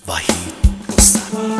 Vahid Mustami.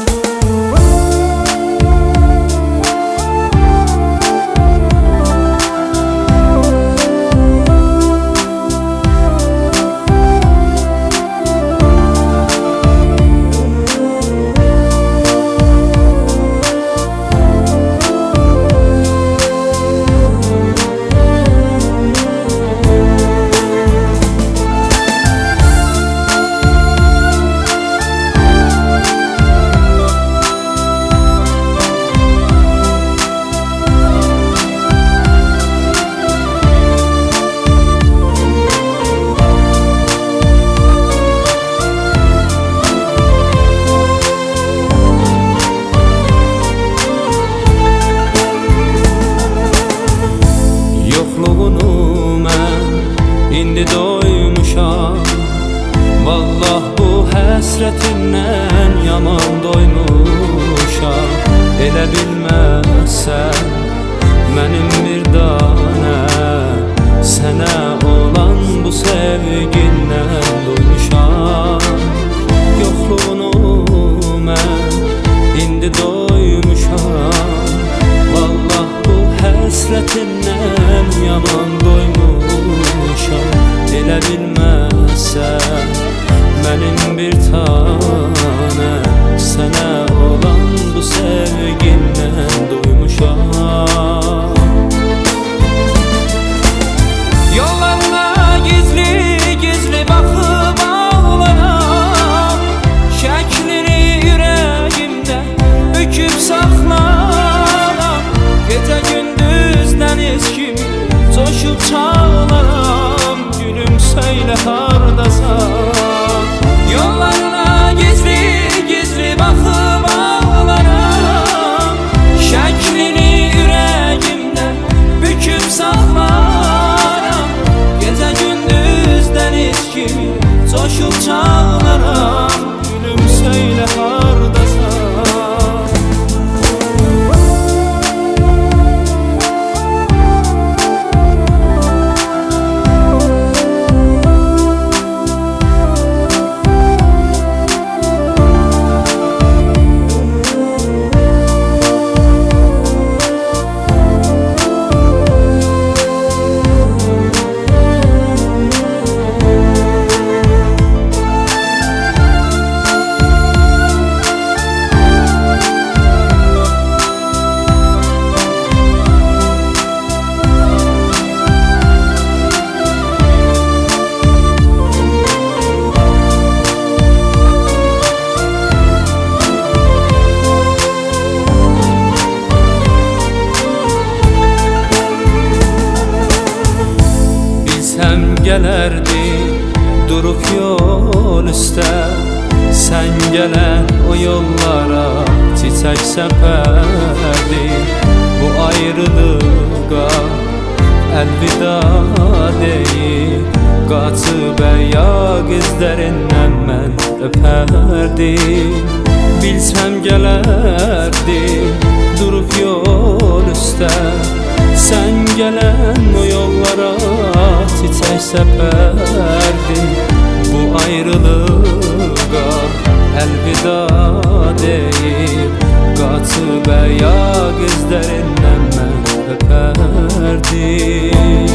İndi doymuşam, vallah bu həsrətindən yaman doymuşam. Elə bilməsən mənim bir danə, sənə olan bu sevgindən doymuşam. Yoxluğunu mən indi doymuşam, vallah bu həsrətindən yaman doymuşam. Elə bilməsən mənim bir tanə, sənə olan bu sevgindən doymuşam. Yollarına gizli gizli baxıb ağlaram, şəklini ürəyimdə büküb saxlaram. Gecə gündüz dəniz kimi coşub çağlaram, gülüm söyle hardasan. Yollarına gizli gizli baxıb ağlaram, şəklini ürəyimdə büküb saxlaram. Gecə gündüz dəniz kimi coşub çağlaram, gülüm söyle hardasan. Gələrdi durup yol üstə, sən gələn o yollara çiçək səpərdi. Bu ayrılığa əlvida deyib, qaçıb əyaq izlərindən mən öpərdim. Bilsəm gələrdi durup yol üstə, sən gələn o yollara çiçək səpərdim. Bu ayrılığa əlvida deyib, qaçıb əyaq izlərindən mən öpərdim.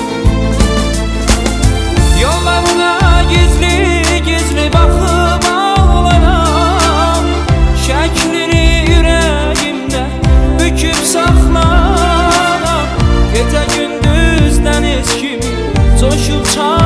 Yollarına gizli gizli baxıb ağlaram, şəklini ürəyimdə büküb saxlaram. Gecə gündüz dəniz kimi coşub çağlaram,